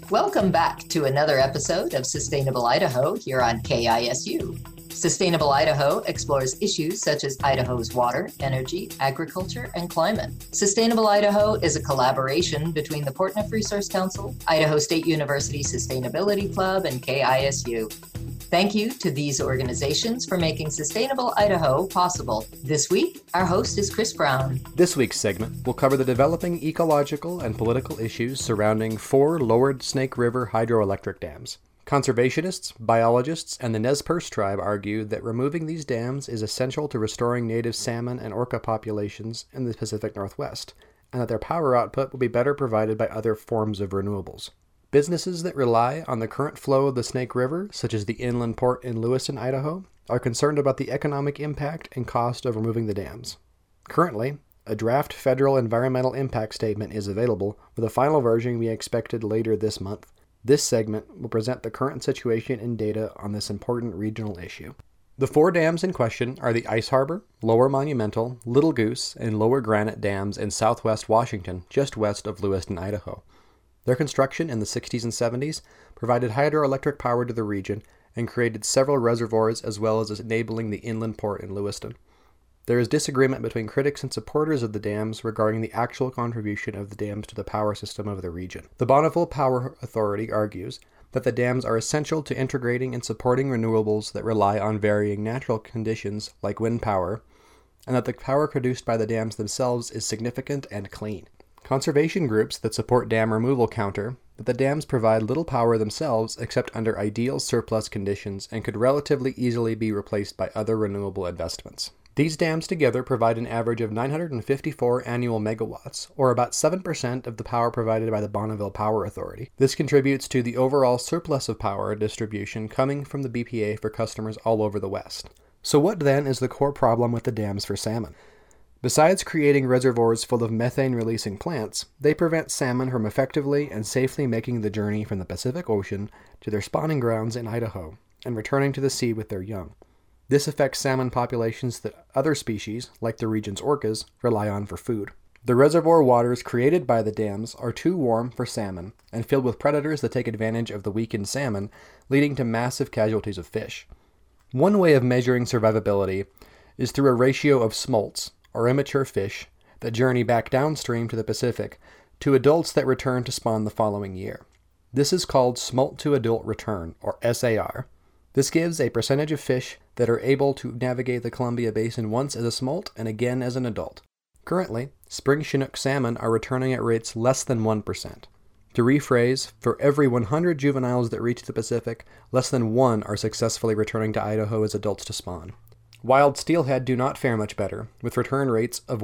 Welcome back to another episode of Sustainable Idaho here on KISU. Sustainable Idaho explores issues such as Idaho's water, energy, agriculture, and climate. Sustainable Idaho is a collaboration between the Portneuf Resource Council, Idaho State University Sustainability Club, and KISU. Thank you to these organizations for making Sustainable Idaho possible. This week, our host is Chris Brown. This week's segment will cover the developing ecological and political issues surrounding 4 Lower Snake River hydroelectric dams. Conservationists, biologists, and the Nez Perce tribe argue that removing these dams is essential to restoring native salmon and orca populations in the Pacific Northwest, and that their power output will be better provided by other forms of renewables. Businesses that rely on the current flow of the Snake River, such as the inland port in Lewiston, Idaho, are concerned about the economic impact and cost of removing the dams. Currently, a draft federal environmental impact statement is available, with a final version being expected later this month. This segment will present the current situation and data on this important regional issue. The 4 dams in question are the Ice Harbor, Lower Monumental, Little Goose, and Lower Granite dams in southwest Washington, just west of Lewiston, Idaho. Their construction in the 60s and 70s provided hydroelectric power to the region and created several reservoirs as well as enabling the inland port in Lewiston. There is disagreement between critics and supporters of the dams regarding the actual contribution of the dams to the power system of the region. The Bonneville Power Authority argues that the dams are essential to integrating and supporting renewables that rely on varying natural conditions like wind power, and that the power produced by the dams themselves is significant and clean. Conservation groups that support dam removal counter that the dams provide little power themselves except under ideal surplus conditions and could relatively easily be replaced by other renewable investments. These dams together provide an average of 954 annual megawatts, or about 7% of the power provided by the Bonneville Power Authority. This contributes to the overall surplus of power distribution coming from the BPA for customers all over the West. So what then is the core problem with the dams for salmon? Besides creating reservoirs full of methane-releasing plants, they prevent salmon from effectively and safely making the journey from the Pacific Ocean to their spawning grounds in Idaho and returning to the sea with their young. This affects salmon populations that other species, like the region's orcas, rely on for food. The reservoir waters created by the dams are too warm for salmon and filled with predators that take advantage of the weakened salmon, leading to massive casualties of fish. One way of measuring survivability is through a ratio of smolts, or immature fish, that journey back downstream to the Pacific to adults that return to spawn the following year. This is called smolt to adult return, or SAR. This gives a percentage of fish that are able to navigate the Columbia Basin once as a smolt and again as an adult. Currently, spring Chinook salmon are returning at rates less than 1%. To rephrase, for every 100 juveniles that reach the Pacific, less than 1 are successfully returning to Idaho as adults to spawn. Wild steelhead do not fare much better, with return rates of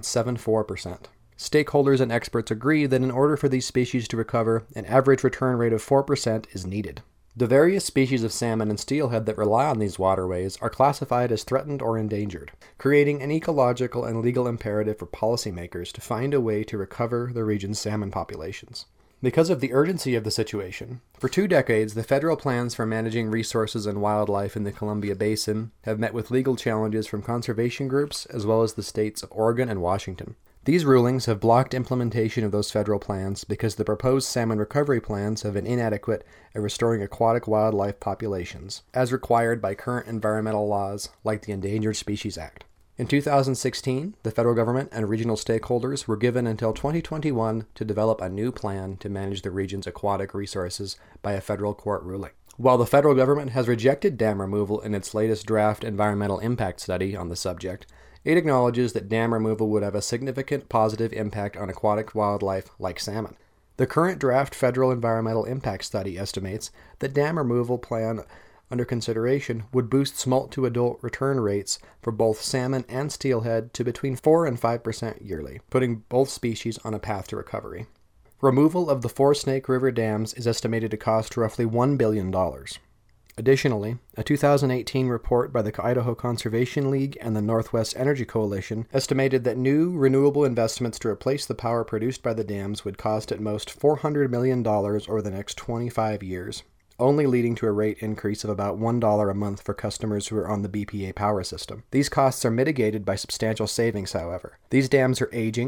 1.74%. Stakeholders and experts agree that in order for these species to recover, an average return rate of 4% is needed. The various species of salmon and steelhead that rely on these waterways are classified as threatened or endangered, creating an ecological and legal imperative for policymakers to find a way to recover the region's salmon populations. Because of the urgency of the situation, for 2 decades the federal plans for managing resources and wildlife in the Columbia Basin have met with legal challenges from conservation groups as well as the states of Oregon and Washington. These rulings have blocked implementation of those federal plans because the proposed salmon recovery plans have been inadequate at restoring aquatic wildlife populations, as required by current environmental laws like the Endangered Species Act. In 2016, the federal government and regional stakeholders were given until 2021 to develop a new plan to manage the region's aquatic resources by a federal court ruling. While the federal government has rejected dam removal in its latest draft environmental impact study on the subject, it acknowledges that dam removal would have a significant positive impact on aquatic wildlife like salmon. The current draft federal environmental impact study estimates that dam removal plan under consideration would boost smolt to adult return rates for both salmon and steelhead to between 4 and 5% yearly, putting both species on a path to recovery. Removal of the 4 Snake River dams is estimated to cost roughly $1 billion. Additionally, a 2018 report by the Idaho Conservation League and the Northwest Energy Coalition estimated that new renewable investments to replace the power produced by the dams would cost at most $400 million over the next 25 years, only leading to a rate increase of about $1 a month for customers who are on the BPA power system. These costs are mitigated by substantial savings, however. These dams are aging,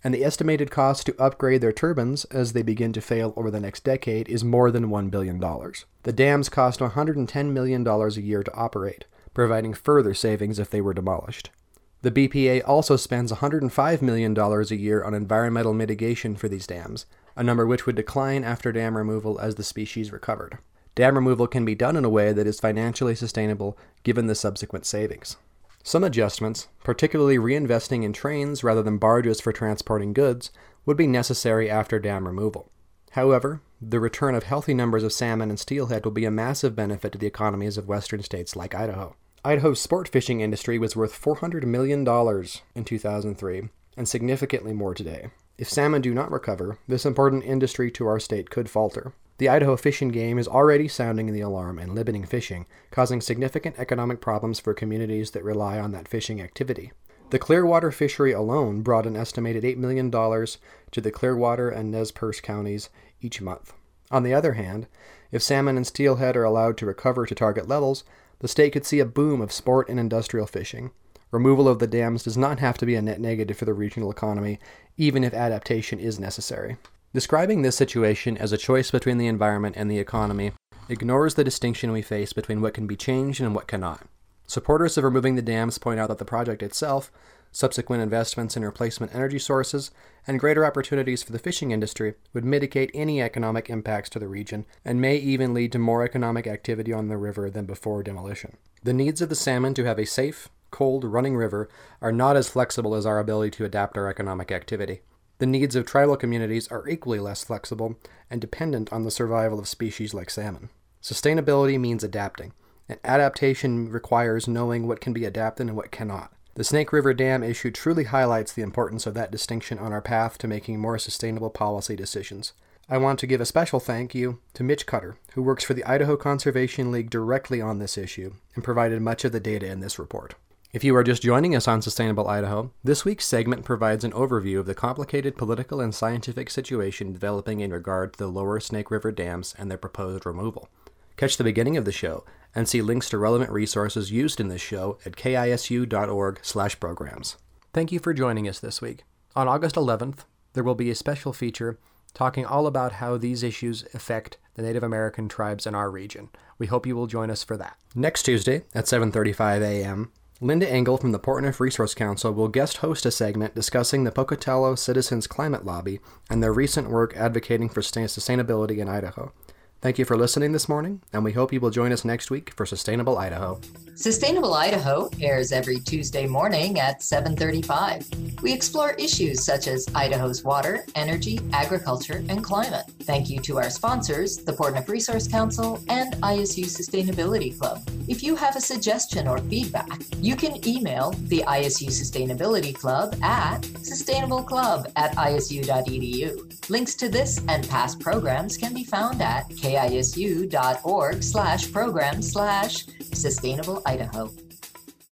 and the estimated cost to upgrade their turbines as they begin to fail over the next decade is more than $1 billion. The dams cost $110 million a year to operate, providing further savings if they were demolished. The BPA also spends $105 million a year on environmental mitigation for these dams, a number which would decline after dam removal as the species recovered. Dam removal can be done in a way that is financially sustainable given the subsequent savings. Some adjustments, particularly reinvesting in trains rather than barges for transporting goods, would be necessary after dam removal. However, the return of healthy numbers of salmon and steelhead will be a massive benefit to the economies of western states like Idaho. Idaho's sport fishing industry was worth $400 million in 2003, and significantly more today. If salmon do not recover, this important industry to our state could falter. The Idaho fishing game is already sounding the alarm and limiting fishing, causing significant economic problems for communities that rely on that fishing activity. The Clearwater fishery alone brought an estimated $8 million to the Clearwater and Nez Perce counties each month. On the other hand, if salmon and steelhead are allowed to recover to target levels, the state could see a boom of sport and industrial fishing. Removal of the dams does not have to be a net negative for the regional economy, even if adaptation is necessary. Describing this situation as a choice between the environment and the economy ignores the distinction we face between what can be changed and what cannot. Supporters of removing the dams point out that the project itself, subsequent investments in replacement energy sources, and greater opportunities for the fishing industry would mitigate any economic impacts to the region and may even lead to more economic activity on the river than before demolition. The needs of the salmon to have a safe, cold, running river are not as flexible as our ability to adapt our economic activity. The needs of tribal communities are equally less flexible and dependent on the survival of species like salmon. Sustainability means adapting, and adaptation requires knowing what can be adapted and what cannot. The Snake River Dam issue truly highlights the importance of that distinction on our path to making more sustainable policy decisions. I want to give a special thank you to Mitch Cutter, who works for the Idaho Conservation League directly on this issue and provided much of the data in this report. If you are just joining us on Sustainable Idaho, this week's segment provides an overview of the complicated political and scientific situation developing in regard to the lower Snake River dams and their proposed removal. Catch the beginning of the show and see links to relevant resources used in this show at kisu.org/programs. Thank you for joining us this week. On August 11th, there will be a special feature talking all about how these issues affect the Native American tribes in our region. We hope you will join us for that. Next Tuesday at 7:35 a.m., Linda Engel from the Portneuf Resource Council will guest host a segment discussing the Pocatello Citizens Climate Lobby and their recent work advocating for sustainability in Idaho. Thank you for listening this morning, and we hope you will join us next week for Sustainable Idaho. Sustainable Idaho airs every Tuesday morning at 7:35. We explore issues such as Idaho's water, energy, agriculture, and climate. Thank you to our sponsors, the Portneuf Resource Council and ISU Sustainability Club. If you have a suggestion or feedback, you can email the ISU Sustainability Club at sustainableclub@isu.edu. Links to this and past programs can be found at kisu.org/program/Sustainable Idaho.